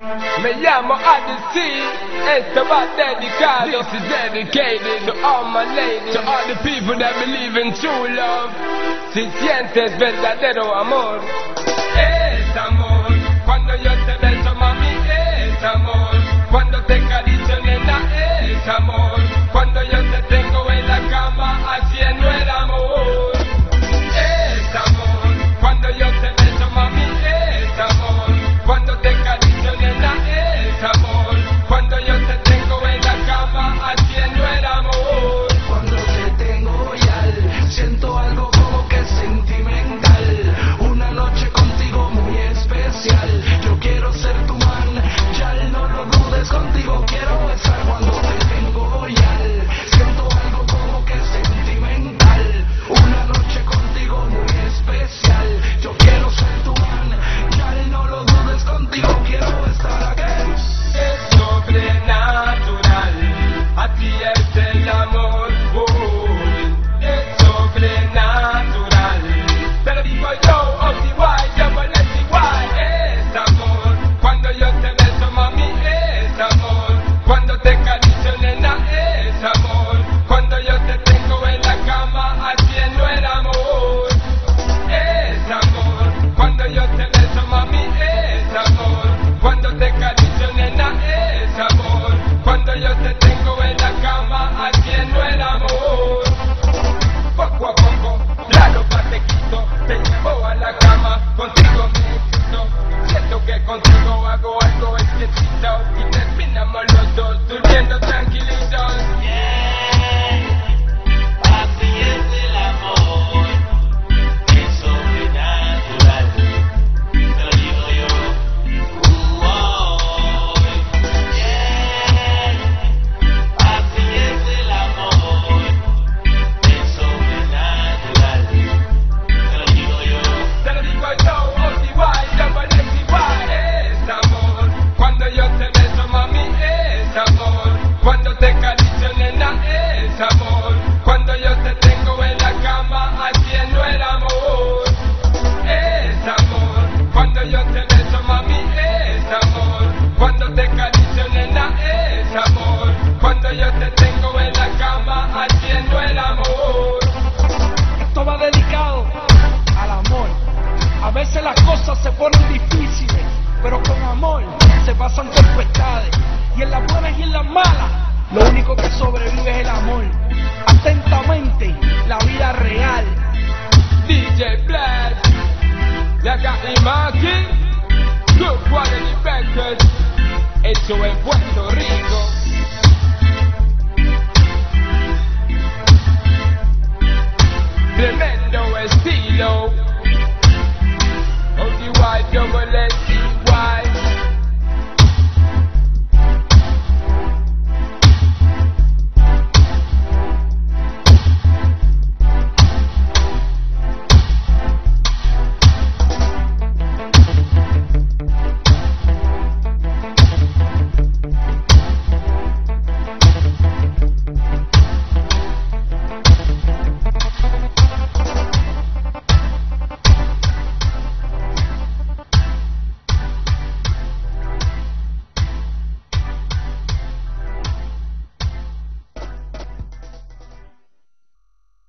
Me llamo Odyssey, esto va dedicado. This is dedicated to all my ladies, to all the people that believe in true love. Si sientes verdadero amor, es amor. Cuando yo te beso, mami, es amor. Cuando te acaricio, nena, es amor. Cuando yo te tengo en la cama, haciendo el amor, es amor. Cuando yo te beso, mami, es amor. Cuando te acaricio, nena, es amor. Cuando yo te tengo en la cama, haciendo el amor. Cuando te tengo ya, siento algo como que sentimental. Una noche contigo muy especial. Yo quiero ser tu man, ya no lo dudes, contigo quiero estar. Cuando te tengo ya, siento algo como que sentimental. Una noche contigo muy especial. Yo quiero ser tu man, ya no lo dudes, contigo quiero estar aquí. Es sobrenatural, así es el amor, es sobrenatural. Te lo digo yo, OTY, double STY, es amor. Cuando yo te beso, mami, es amor. Cuando te acaricio, nena, es amor. Cuando yo te tengo en la cama, haciendo el amor, es amor. Cuando yo te beso, mami, es amor. Cuando te acaricio, nena, es amor. Cuando yo te tengo en la cama, haciendo el amor. Poco a poco, la ropa te quito, te llevo a la cama, contigo me excito. Siento que contigo hago algo exquisito y terminamos los dos durmiendo tranquilitos. Así es el amor, es sobrenatural, te lo digo yo. Así es el amor, es sobrenatural, te lo digo yo. Te lo digo yo, OTY, double STY, es amor. Cuando yo te beso, mami, es amor. Cuando te acaricio, nena, es amor. Cuando yo te tengo en la cama, haciendo el amor, es amor. Cuando yo te beso, mami, es amor. Cuando te acaricio, nena, es amor. Cuando yo te tengo en la cama, haciendo el amor. Esto va dedicado al amor. A veces las cosas se ponen difíciles, pero con amor se pasan tempestades. Y en las buenas y en las malas, lo único que sobrevive es el amor. Atentamente, la vida real. DJ Blast, ya got me marking. Good quality,